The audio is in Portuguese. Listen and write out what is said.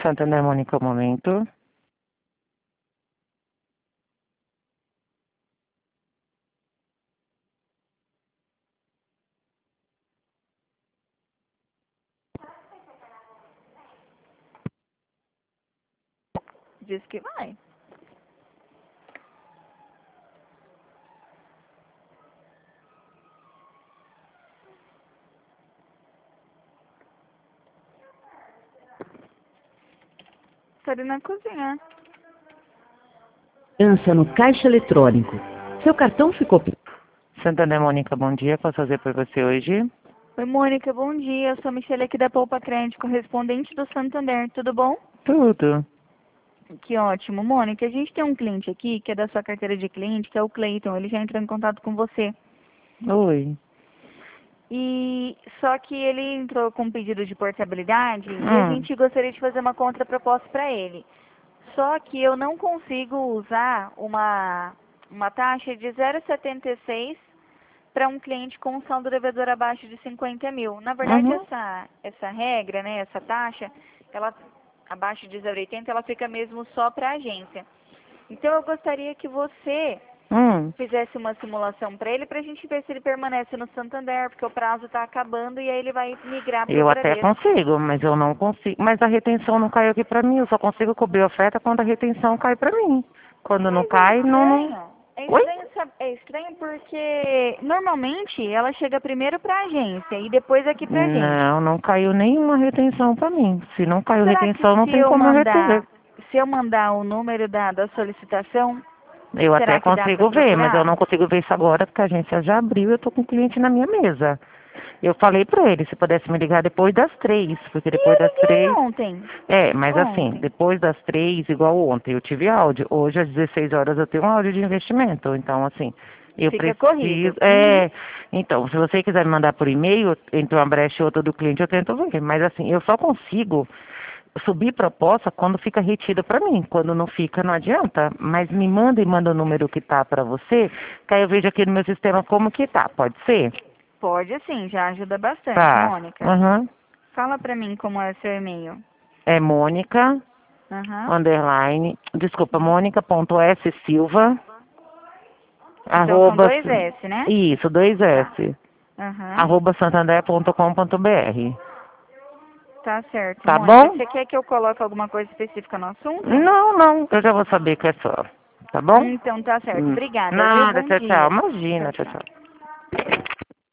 Santander, Mônica, um momento. Diz que vai. Tá ali na cozinha. Dança no caixa eletrônico. Seu cartão ficou... Santander, Mônica, bom dia. Posso fazer por você hoje? Oi, Mônica, bom dia. Eu sou a Michelle aqui da Poupa Crédito, correspondente do Santander. Tudo bom? Tudo. Que ótimo. Mônica, a gente tem um cliente aqui, que é da sua carteira de cliente, que é o Cleiton. Ele já entrou em contato com você. Oi. E só que ele entrou com um pedido de portabilidade e a gente gostaria de fazer uma contraproposta para ele. Só que eu não consigo usar uma taxa de 0,76 para um cliente com um saldo devedor abaixo de 50 mil. Na verdade, essa regra, né, essa taxa, ela abaixo de 0,80, ela fica mesmo só para a agência. Então, eu gostaria que você fizesse uma simulação para ele, para a gente ver se ele permanece no Santander, porque o prazo está acabando e aí ele vai migrar para o Eu até Bradesco. consigo, mas eu não consigo. Mas a retenção não caiu aqui pra mim. Eu só consigo cobrir a oferta quando a retenção cai pra mim. Quando não Mas é cai, não. estranho. Oi? É estranho porque normalmente ela chega primeiro para a agência e depois aqui para a gente. Não, não caiu nenhuma retenção pra mim. Se não caiu Será que retenção, não tem como eu reter. se eu mandar o número da solicitação, Eu até será que dá para consigo ver, mas eu procurar? não consigo ver isso agora porque a agência já abriu e eu tô com o cliente na minha mesa. Eu falei pra ele se pudesse me ligar depois das 3, porque E depois eu das liguei 3. ontem. É, mas assim, Ontem. depois das 3, igual ontem, eu tive áudio. Hoje às 16 horas eu tenho um áudio de investimento. Então, assim, eu Fica corrido. preciso. É, então, se você quiser me mandar por e-mail, entre uma brecha e outra do cliente, eu tento ver. Mas assim, eu só consigo subir proposta quando fica retida para mim. Quando não fica, não adianta. Mas me manda e manda o número que tá para você, que aí eu vejo aqui no meu sistema como que tá. Pode ser? Pode sim, já ajuda bastante, Tá. Mônica. Uhum. Fala pra mim como é seu e-mail. É Mônica, Aham. underline, desculpa, Mônica.ssilva, Então são arroba, dois S, né? isso, dois Tá. S, Aham. arroba santander.com.br. Tá certo, Tá Mônica. bom? Você quer que eu coloque alguma coisa específica no assunto? Não, não, eu já vou saber que é só. Tá bom? Então tá certo. Obrigada, viu? Nada, Bom tchau, tchau. dia. Imagina, Tchau, tchau, tchau. tchau.